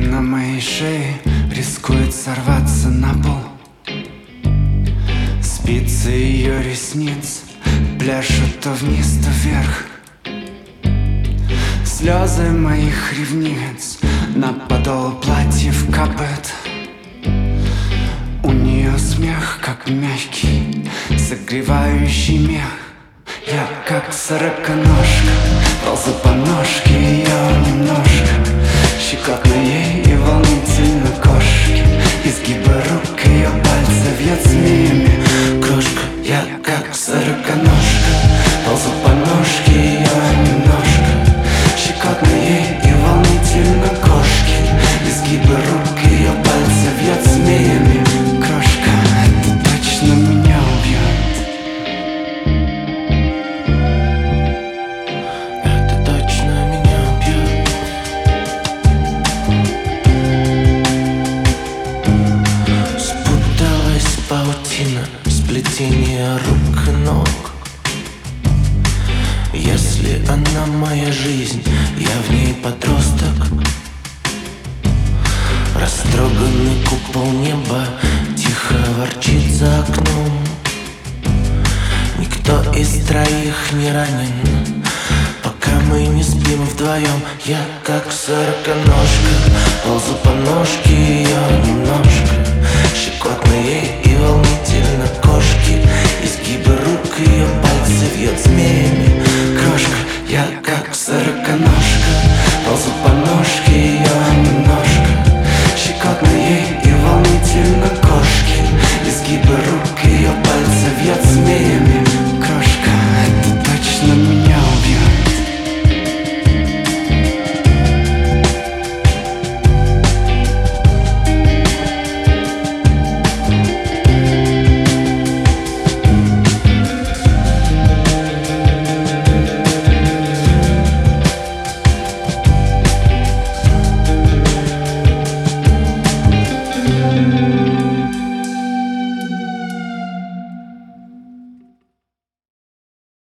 на моей шее рискует сорваться на пол. Спицы ее ресниц пляшут то вниз, то вверх. Слезы моих ревниц на подол платьев капают. У нее смех, как мягкий, согревающий мех. Я как сороконожка, ползу по ножке ее немножко. Щекотно ей и волнительно кошки. Изгибы рук ее пальцев вьет змеями крошка. Я как сороконожка, ползу по ножке ее немножко. Щекотно ей и волнительно кошки. Изгибы рук ее пальцев вьет змеями крошка. Это точно меня убьет. Это точно меня убьет. Спуталась паутина, сплетение рук и ног. Если она моя жизнь, я в ней подросток. Растроганный купол неба тихо ворчит за окном. Никто из троих не ранен, пока мы не спим вдвоем. Я как сороконожка, ползу по ножке ее немножко. Щекотно ей и волнительно кошки. Изгибы рук ее пальцы вьет змеями крошка. Я как сороконожка, ползу по ножке ее немножко. Щекотно ей и волнительно кошки. Изгибы рук ее пальцы вьет змеями крошка. Это точно меня убьет.